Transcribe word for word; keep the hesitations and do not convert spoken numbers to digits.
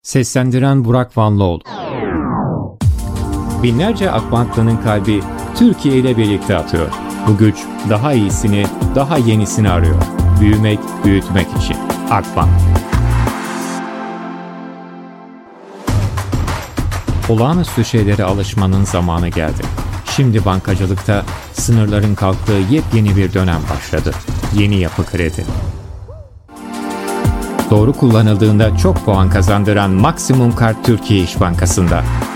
Seslendiren Burak Vanlıoğlu. Binlerce Akbanklı'nın kalbi Türkiye ile birlikte atıyor. Bu güç daha iyisini, daha yenisini arıyor. Büyümek, büyütmek için. Akbank. Olağanüstü şeylere alışmanın zamanı geldi. Şimdi bankacılıkta sınırların kalktığı yepyeni bir dönem başladı. Yeni Yapı Kredi. Doğru kullanıldığında çok puan kazandıran Maksimum Kart Türkiye İş Bankası'nda.